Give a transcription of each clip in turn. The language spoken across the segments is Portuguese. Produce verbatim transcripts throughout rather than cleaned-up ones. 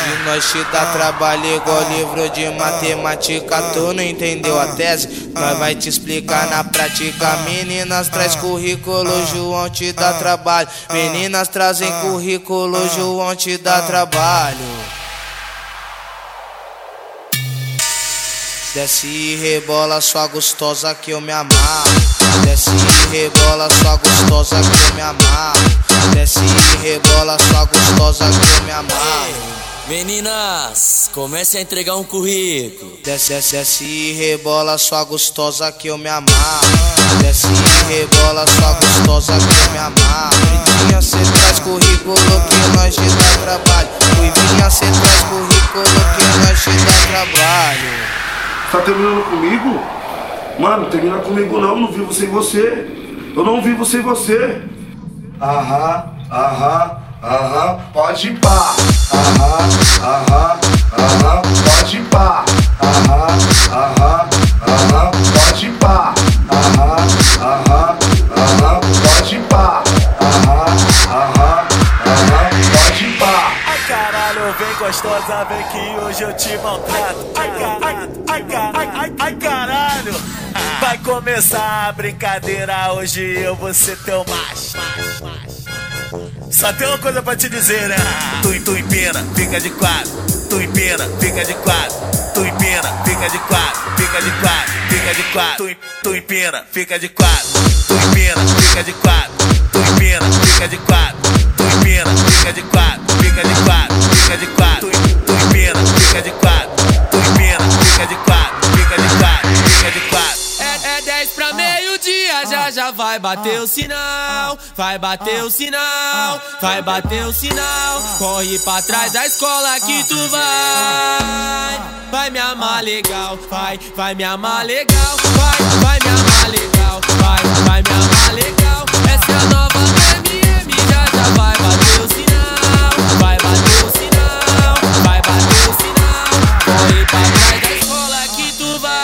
Que nós te dá trabalho igual livro de matemática. Tu não entendeu a tese? Nós vai te explicar na prática. Meninas traz currículo, João te dá trabalho. Meninas trazem currículo, João te dá trabalho. Desce e rebola sua gostosa que eu me amarro. Desce e rebola sua gostosa que eu me amarro. Desce e rebola sua gostosa que eu me amarro. Meninas, comece a entregar um currículo. Desce, desce, desce e rebola sua gostosa que eu me amarro. Desce e rebola sua gostosa que eu me amarro. Ruivinha, cê traz currículo que nós te dá trabalho. Ruivinha, cê traz currículo que nós te dá trabalho. Tá terminando comigo? Mano, termina comigo não, não vivo sem você. Eu não vivo sem você. Aham, aham, aham, pode ir pá. Aham, aham, aham, pode ir pá. Aham, aham, aham, pode ir pá. Aham, aham, aham, pode ir pá. Aham, aham, aham, pode ir pá. Ai caralho, vem gostosa, vem que hoje eu te maltrato. Ai caralho, ai caralho, ai, ai caralho. Vai começar a brincadeira, hoje eu vou ser teu macho. Só tem uma coisa pra te dizer, né? Tu, tu empina, fica de quatro. Tu empina, fica de quatro. Tu empina, fica de quatro. Fica de quatro, fica de quatro. Tu, tu empina, fica de quatro. Tu empina, fica de quatro. Tu empina, fica de quatro. Tu empina, fica de quatro. Fica de quatro, fica de quatro. Tu, tu empina, fica de quatro. Tu empina, fica de quatro. Fica de quatro, fica de quatro. É, é dez pra meio-dia, já já vai bater o sinal. Vai bater o sinal, vai bater o sinal. Corre pra trás da escola que tu vai. Vai me amar legal, vai, vai me amar legal. Vai, vai me amar legal, vai, vai me amar legal. Essa é a nova M M, já já vai bater o sinal. Vai bater o sinal, vai bater o sinal. Corre pra trás da escola que tu vai.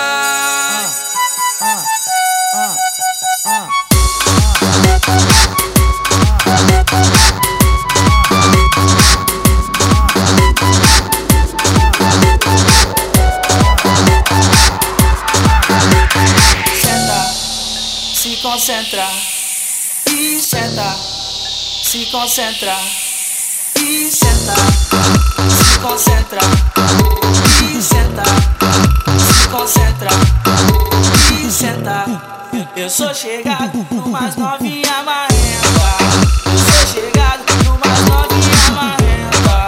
Se concentra e senta, se concentra e senta, se concentra e senta, se concentra e senta. Eu sou chegado no mais novinha marrenta. Eu sou chegado no mais novinha marrenta.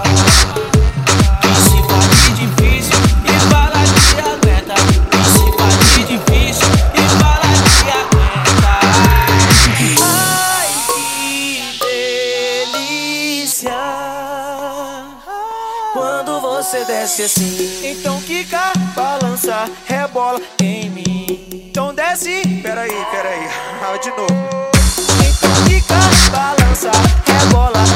E se faz de difícil e fala que aguenta. E se faz de difícil e fala que aguenta. Ai, que delícia quando você desce assim. Então quica, balança, rebola em mim. Então desce, peraí, peraí, ah, de novo. Então quica, balança, rebola